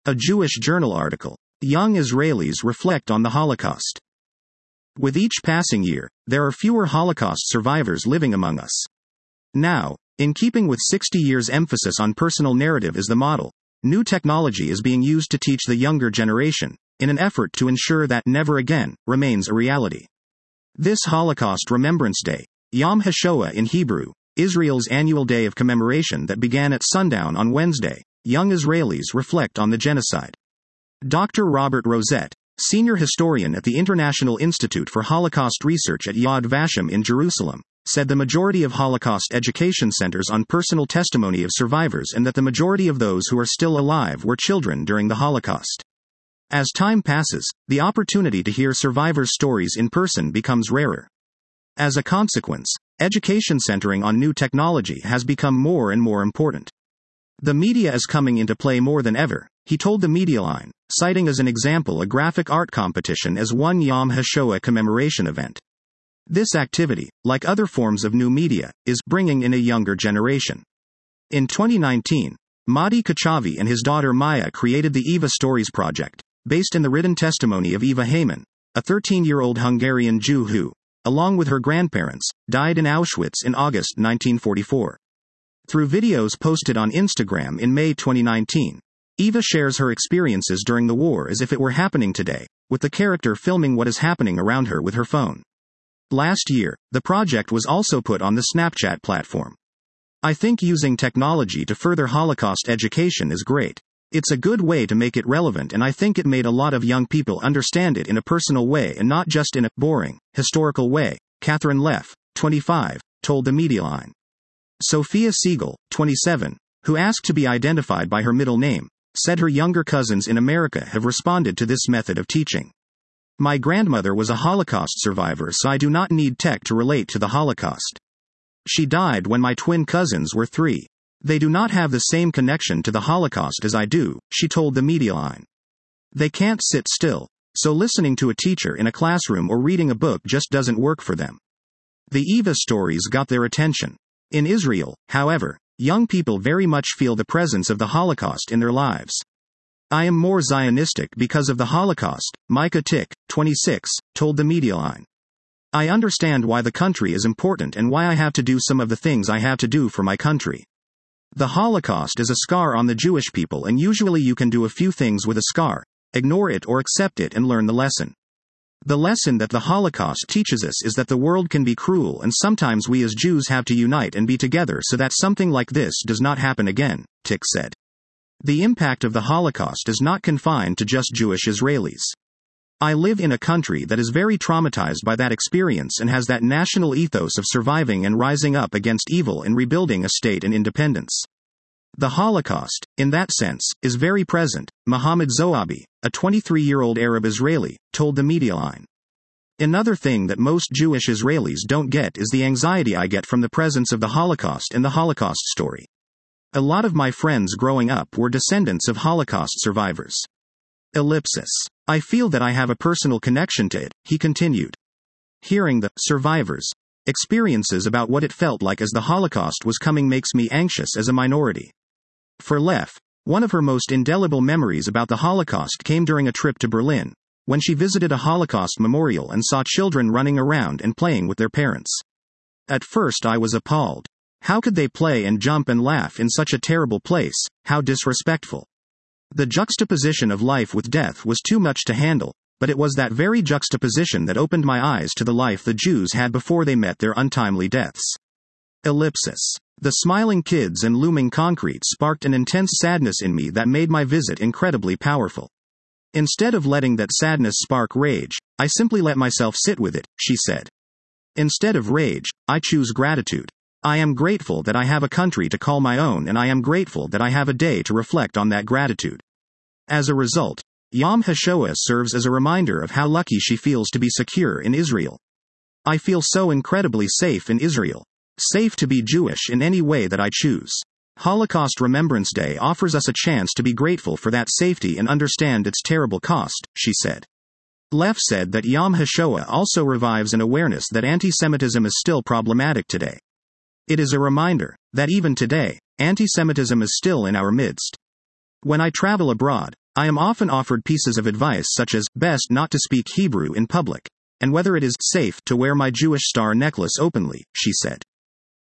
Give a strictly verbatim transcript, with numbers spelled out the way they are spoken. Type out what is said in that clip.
A Jewish Journal article. Young Israelis reflect on the Holocaust. With each passing year, there are fewer Holocaust survivors living among us. Now, in keeping with sixty years' emphasis on personal narrative as the model, new technology is being used to teach the younger generation, in an effort to ensure that never again remains a reality. This Holocaust Remembrance Day, Yom HaShoah in Hebrew, Israel's annual day of commemoration that began at sundown on Wednesday, young Israelis reflect on the genocide. Doctor Robert Rosette, senior historian at the International Institute for Holocaust Research at Yad Vashem in Jerusalem, said the majority of Holocaust education centers on personal testimony of survivors and that the majority of those who are still alive were children during the Holocaust. As time passes, the opportunity to hear survivors' stories in person becomes rarer. As a consequence, education centering on new technology has become more and more important. The media is coming into play more than ever, he told the Medialine, citing as an example a graphic art competition as one Yom HaShoah commemoration event. This activity, like other forms of new media, is bringing in a younger generation. In twenty nineteen, Madi Kachavi and his daughter Maya created the Eva Stories Project, based in the written testimony of Eva Heyman, a thirteen-year-old Hungarian Jew who, along with her grandparents, died in Auschwitz in August nineteen forty-four. Through videos posted on Instagram in May twenty nineteen, Eva shares her experiences during the war as if it were happening today, with the character filming what is happening around her with her phone. Last year, the project was also put on the Snapchat platform. I think using technology to further Holocaust education is great. It's a good way to make it relevant, and I think it made a lot of young people understand it in a personal way and not just in a boring, historical way, Catherine Leff, twenty-five, told the Medialine. Sophia Siegel, twenty-seven, who asked to be identified by her middle name, said her younger cousins in America have responded to this method of teaching. My grandmother was a Holocaust survivor, so I do not need tech to relate to the Holocaust. She died when my twin cousins were three. They do not have the same connection to the Holocaust as I do, she told the Medialine. They can't sit still, so listening to a teacher in a classroom or reading a book just doesn't work for them. The Eva stories got their attention. In Israel, however, young people very much feel the presence of the Holocaust in their lives. I am more Zionistic because of the Holocaust, Micah Tick, twenty-six, told the Medialine. I understand why the country is important and why I have to do some of the things I have to do for my country. The Holocaust is a scar on the Jewish people, and usually you can do a few things with a scar, ignore it or accept it and learn the lesson. The lesson that the Holocaust teaches us is that the world can be cruel, and sometimes we as Jews have to unite and be together so that something like this does not happen again, Tick said. The impact of the Holocaust is not confined to just Jewish Israelis. I live in a country that is very traumatized by that experience and has that national ethos of surviving and rising up against evil and rebuilding a state and independence. The Holocaust, in that sense, is very present, Mohammed Zoabi, a twenty-three-year-old Arab Israeli, told the Medialine. Another thing that most Jewish Israelis don't get is the anxiety I get from the presence of the Holocaust and the Holocaust story. A lot of my friends growing up were descendants of Holocaust survivors. Ellipsis. I feel that I have a personal connection to it, he continued. Hearing the survivors' experiences about what it felt like as the Holocaust was coming makes me anxious as a minority. For Leff, one of her most indelible memories about the Holocaust came during a trip to Berlin, when she visited a Holocaust memorial and saw children running around and playing with their parents. At first I was appalled. How could they play and jump and laugh in such a terrible place? How disrespectful. The juxtaposition of life with death was too much to handle, but it was that very juxtaposition that opened my eyes to the life the Jews had before they met their untimely deaths. Ellipsis. The smiling kids and looming concrete sparked an intense sadness in me that made my visit incredibly powerful. Instead of letting that sadness spark rage, I simply let myself sit with it, she said. Instead of rage, I choose gratitude. I am grateful that I have a country to call my own, and I am grateful that I have a day to reflect on that gratitude. As a result, Yom HaShoah serves as a reminder of how lucky she feels to be secure in Israel. I feel so incredibly safe in Israel. Safe to be Jewish in any way that I choose. Holocaust Remembrance Day offers us a chance to be grateful for that safety and understand its terrible cost, she said. Leff said that Yom HaShoah also revives an awareness that anti-Semitism is still problematic today. It is a reminder that even today, anti-Semitism is still in our midst. When I travel abroad, I am often offered pieces of advice such as, best not to speak Hebrew in public, and whether it is safe to wear my Jewish star necklace openly, she said.